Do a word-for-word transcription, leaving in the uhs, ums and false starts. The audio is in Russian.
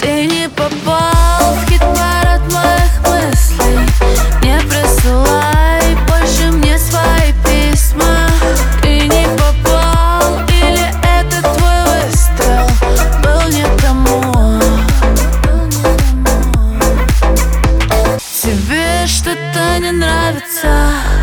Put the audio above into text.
Ты не попал в хит-парад моих мыслей. Не присылай больше мне свои письма. Ты не попал, или это твой выстрел был не тому? Тебе что-то не нравится.